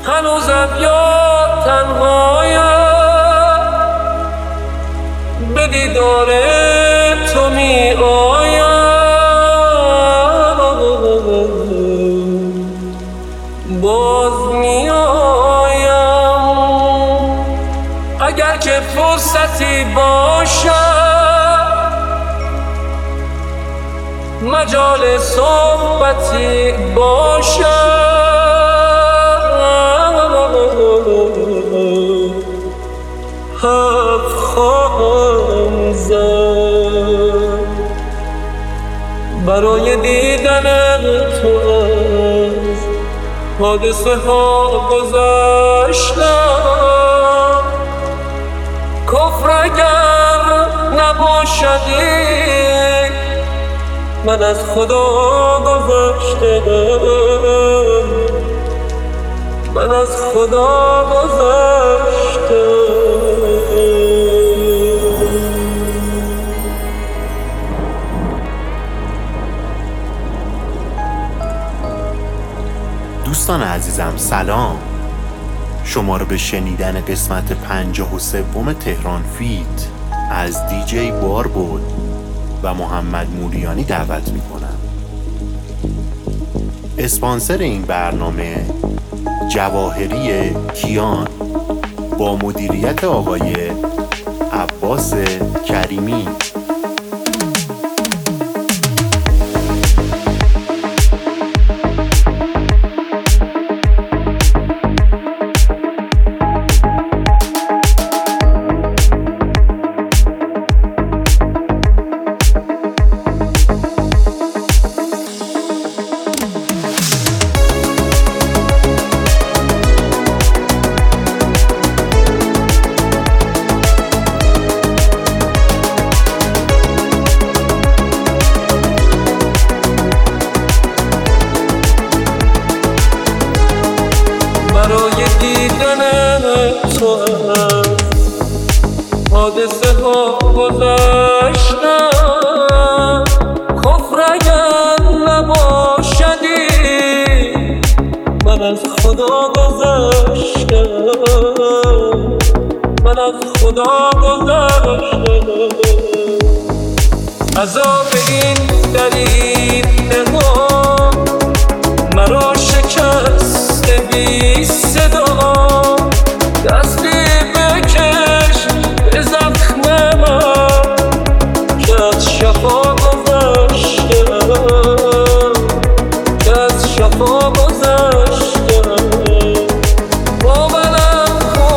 هنوزم یاد تنهایم، به دیدار تو می آیم، باز می آیم. اگر که فرصتی باشد، مجال صحبتی باشد، حرف خواهم زد برای دیدن تو. از حادثه ها گذشتم، کفر اگر نباشدی، من از خدا گذشتم، من از خدا گذشتم. دوستان عزیزم سلام، شما رو به شنیدن قسمت 53 تهران فیت از دیجی باربود و محمد موریانی دعوت میکنم. اسپانسر این برنامه جواهری کیان با مدیریت آقای عباس کریمی. برای دیدن تو از حادثه ها گذشتم، کفر اگر نباشدی، من از خدا گذشتم، من از خدا گذشتم. عذاب این دریده ها مرا شکست بی صدا، دستی بکش به زخم من که از شفا گذشتم، که از شفا گذشتم. باورم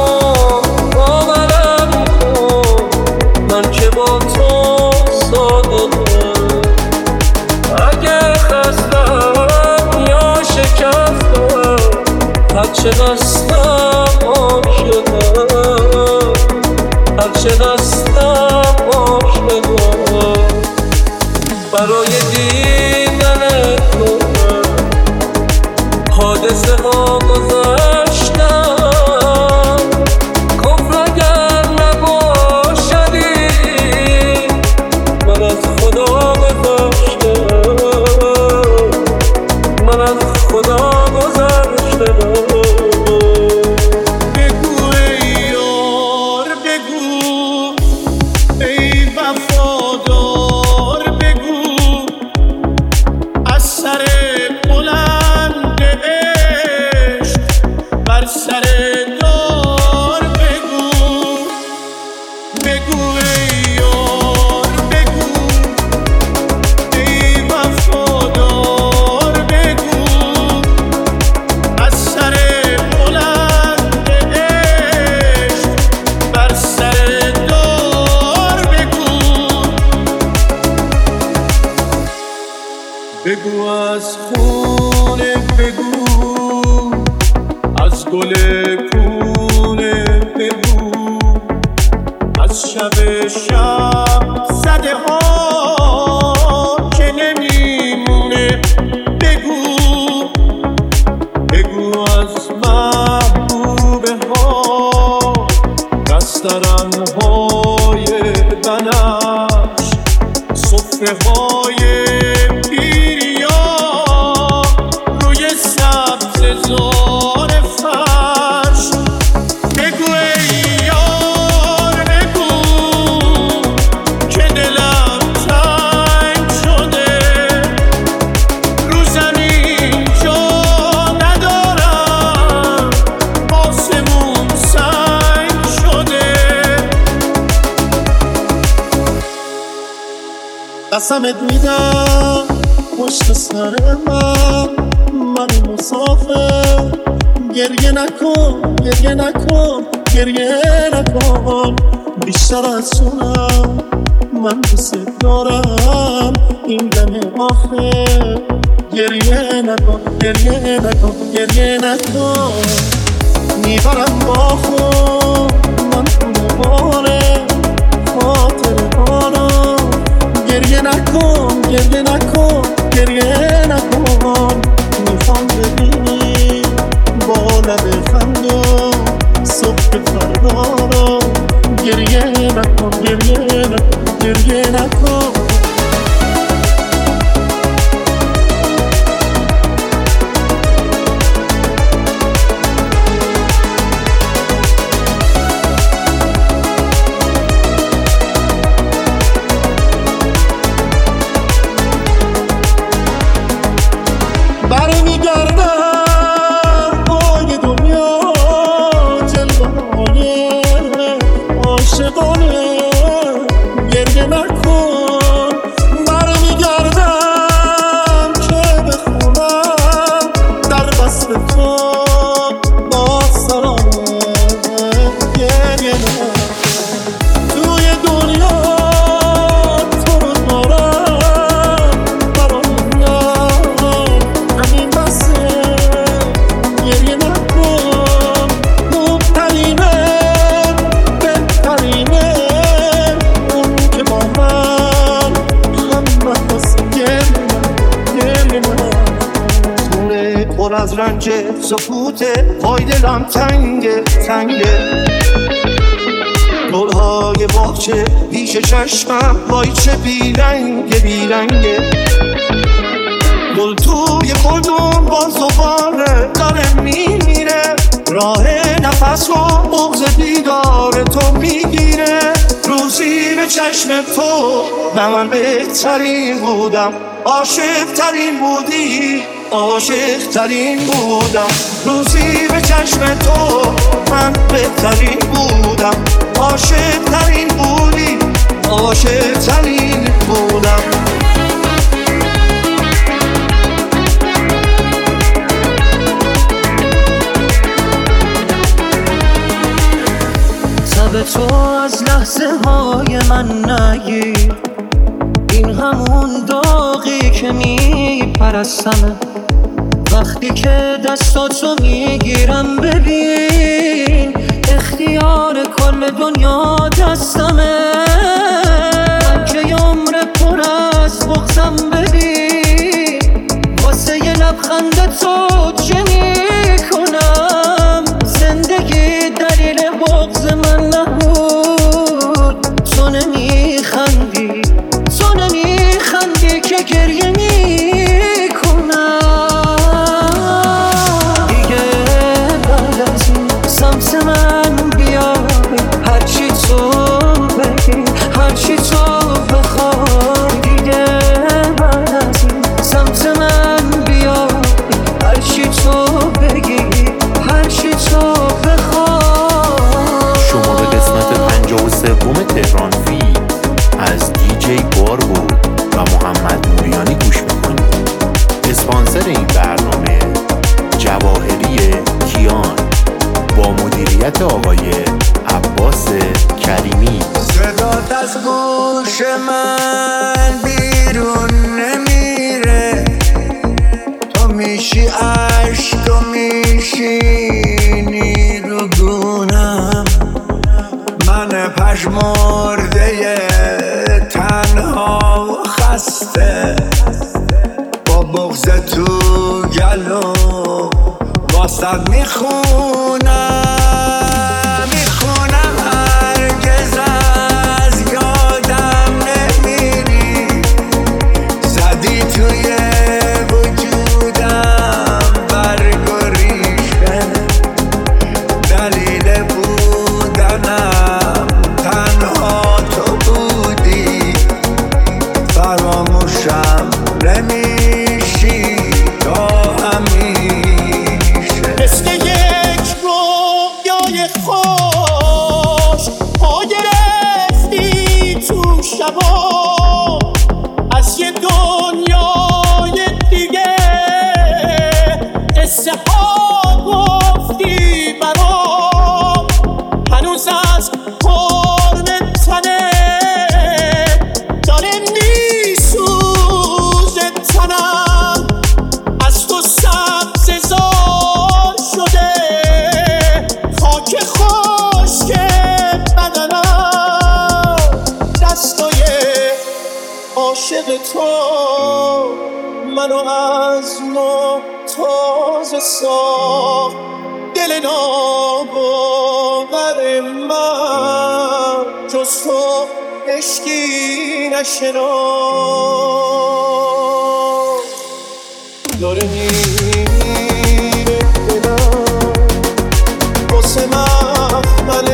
کن من که با تو صادقم، اگه خستم یا شکستم، هرچه دستم عاشقم، هرچه دستم عاشقم. برای دیدن تو حادثه ها گذشتم، کفر اگر نباشدی، من از خدا گذشتم، من از خدا گذشتم. بگو از خونه، بگو از گل پونه، بگو از شب زده ها که نمیمونه، بگو بگو از محبوبه ها دسترن های بنفش، صفحه های پیریا روی سبز زار فر قسمت میدم پشت سر من مسافر گریه نکن گریه نکن گریه نکن بیشتر از اونم من دوست دارم این دم آخر گریه نکن گریه نکن گریه نکن میبرم با خود من خونه باره خاطر آنم گریه نکن گریه نکن گریه نکن میخوام ببینی با لب خندم صبح فردا رو گریه نکن گریه نکن گریه نکن از رنج سکوته وای دلم تنگه تنگه گلهای باغچه پیش چشمم وای چه بیرنگه بیرنگه گل توی گلدون باز دوباره داره میمیره راه نفس رو بغض دیدار تو میگیره روزی به چشم تو من بهترین بودم عاشق ترین بودی عاشق ترین بودم روزی به چشم تو من بهترین بودم عاشق ترین بودی عاشق ترین بودم تب تو از لحظه های من نگیر این همون داغی که میپرستمه وقتی که دستاتو میگیرم ببین اختیار کل دنیا دستمه من که عمر پر از بغضم ببین واسه یه لبخند تو چه میکنم زندگی دلیل بغض من نبود تو نمیخندی که گریه میکنم دیگه بعد از این سمت من بیای هرچی تو بگی هرچی تو بخوای دیگه بعد از این سمت من بیای هرچی تو بگی هرچی تو بخوای شما به قسمت 53 تهران فیلم از دیجی بار بود و محمد موریانی گوش میکنید. اسپانسر این برنامه جواهری کیان با مدیریت آقای عباس کریمی. صدات از گوش من بیرون نمیره تو میشی عشق و میشینی رو گونم من پژمرده تنها خسته با بغض تو گلو واسد میخونم هرگز از یادم نمیری زدی توی وجودم برگ و ریشه دلیل بودنم تنها تو بودی فراموشم نمیشی تا همیشه مثل یک رویای خوش پا گرفتی تو شبا عاشق تو منو از نو تازه ساخت دل ناباور من جز تو عشقی نشناخت داره میره دلم واسه مخمل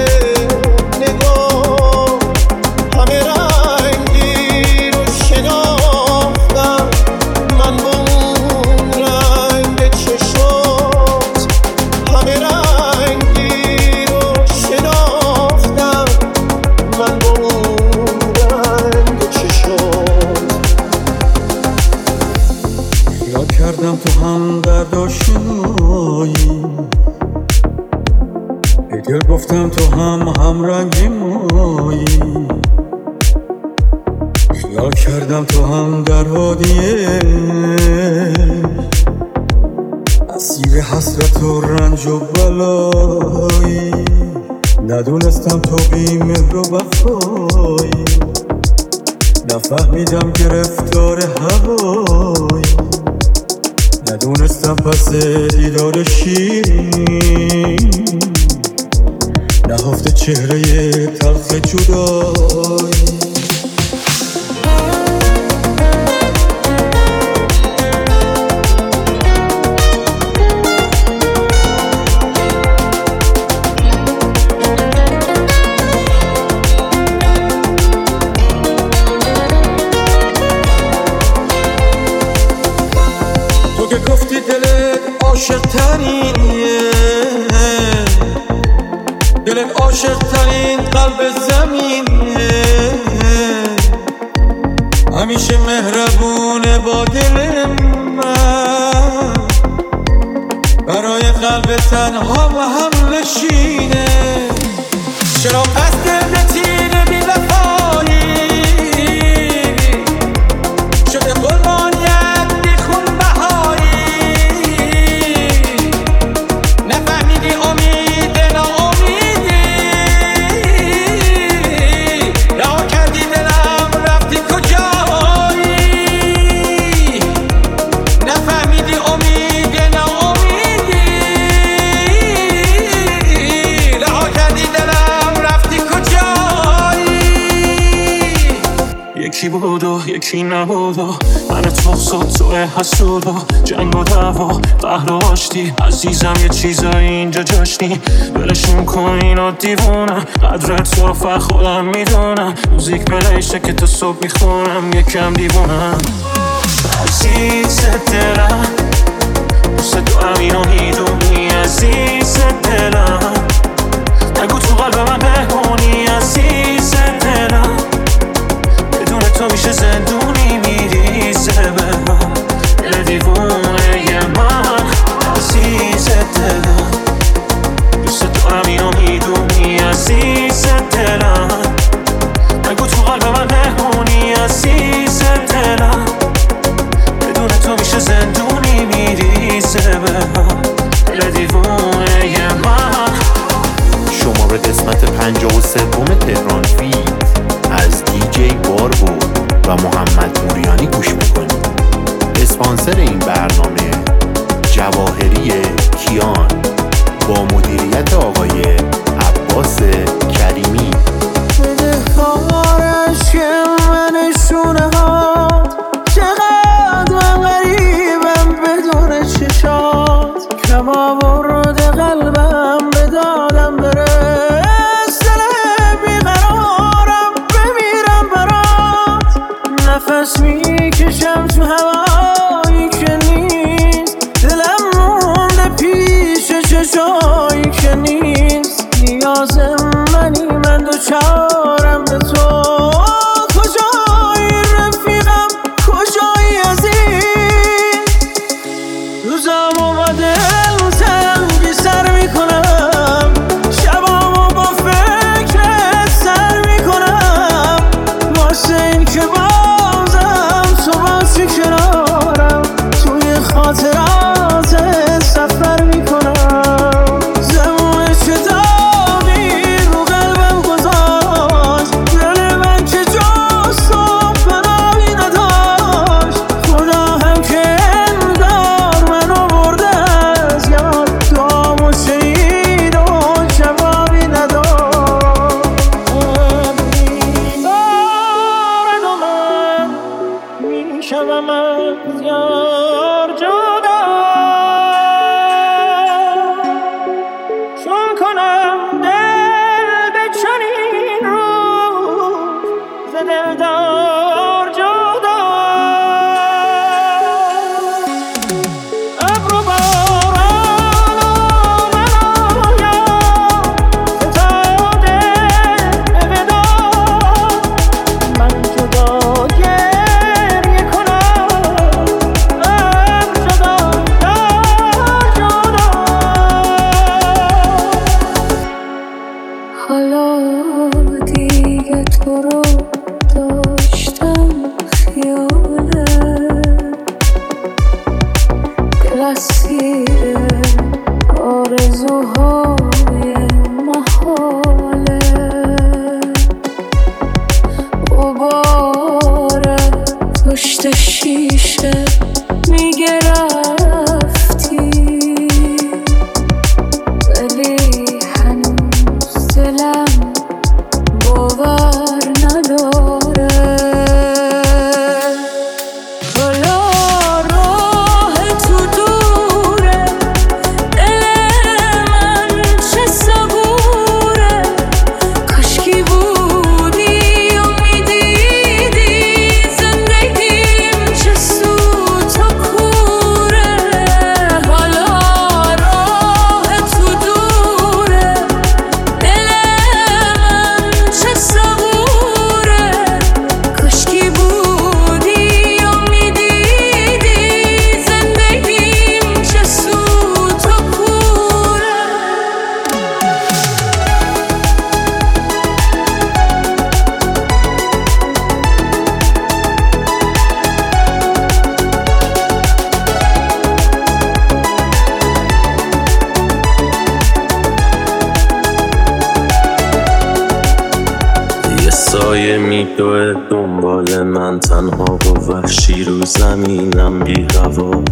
نگاه همه رنگی رو شناختم من با اون رنگ چشات همه رنگی رو شناختم من با اون رنگ چشات یاد کردم تو هم درد آشنایی دل گفتم تو هم رنگی مایی خیال کردم تو هم در حادیه اسیر حسرت و رنج و بلایی ندونستم تو بی‌مهر و وفایی نفهمیدم گرفتار هوایی ندونستم پس دیدار شیرین نهفته چهره تلخ جدایی تو که گفتی دلت عاشق ترینیه دلت عاشق ترین قلب زمینه همیشه مهربونه با دل من برای قلب تنها و هم نشینه چرا پس دل به تیر بی وفایی شده قربانیت بی خون بهایی نفهمیدی امید ناامیدی رها کردی دلم رفتی کجایی نفهمیدی امید ناامیدی رها کردی دلم رفتی کجایی یکی بود و یکی نبود و من تو صد توه حسود و جنگ و دعوا قهر و آشتی عزیزم یه چیزایی اینجا جاشتی بلشون کن اینا دیوونم قدر تو رو فر خودم میدونم موزیک بلیشه که تا صبح میخونم یکم دیوونم عزیز دلم دوست دارم اینو میدونی عزیز دلم نگو تو قلب من بهونی عزیز دلم بدون تو میشه زندونی میریزه به من دل دیوونه من عزیز دلم دوست دارم اینو میدونی عزیز دلم نگو تو قلب من بهونی عزیز دلم بدون تو میشه زندونی میریزه به من دل دیوونه من شما به قسمت 53 تهران فیت از دیجی باربود و محمد موریانی گوش میکنید. اسپانسر این برنامه جواهری کیان با مدیریت آقای عباس کریمی. بدهکارش که منشونه ها چقدر من غریبم بدون چشات کما برد قلبم به دادم برس دل بیقرارم بمیرم برات نفس میکشم تو هوایی که نیست دلم مونده پیش چشایی که نیست نیازم منی من دوچارم به تو کجایی رفیقم کجایی از این روزم اومده تنگی سر میکنم شبامو با فکرت سر میکنم واسه این که بازم تو باشی کنارم توی خاطرات سفر میکنم زمون چه داغی رو قلبم گذاشت دل من که جز تو پناهی نداشت شوم از یار جدا، چون کنم دل به چنین روز ز دلدار جدا. ابر و باران و من آیم فتاده به وداع، من جدا گریه کنم ابر جدا یار جدا. حالا دیگه تو رو داشتم خیاله، دل اسیر آرزوهای محاله، غبار پشت شیشه میگه رفتی، ولی هنوز دلم باور نداره. حالا راه تو دوره، دل من چه صبوره، کاشکی بودی و میدیدی زندگیم چه سوت و کوره. حالا راه تو دوره، دل من چه صبوره، کاشکی بودی و میدیدی زندگیم چه سوت و کوره. یه سایه میدوه دنبال من تنها و وحشی رو زمینم بی هوا،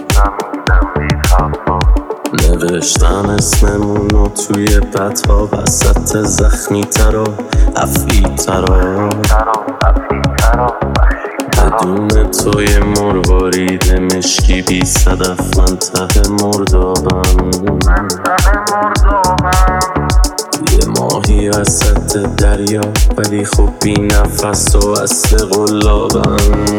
نوشتم اسممونو توی بطا وسط زخمی ترا افی ترا، بدون توی مروارید مشکی بی صدف من ته مردابم، یه ماهی وسط دریا ولی خب بی نفس و اصل قلابم،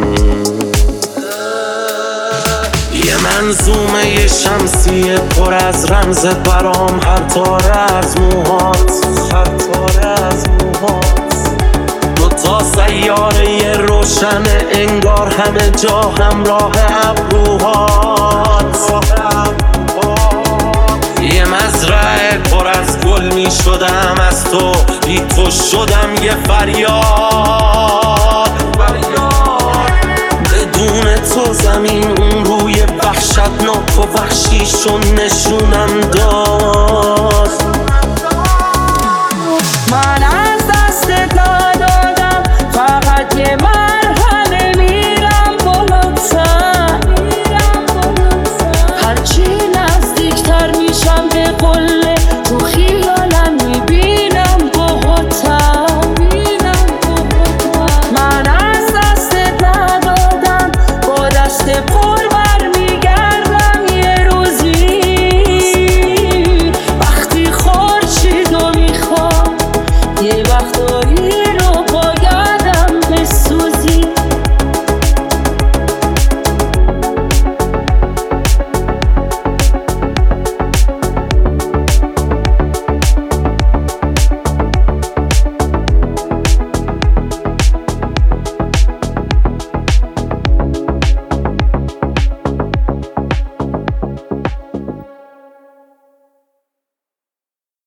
یه منظومه شمسی پر از رمز برام، هر تاره از موهات دوتا سیاره روشن انگار همه جا همراه ابروهات، یه مزرعه پر از گل می شدم از تو، بی تو شدم یه فریاد. بدون تو زمین اون روی وحشتناک و وحشیشو نشونم داد.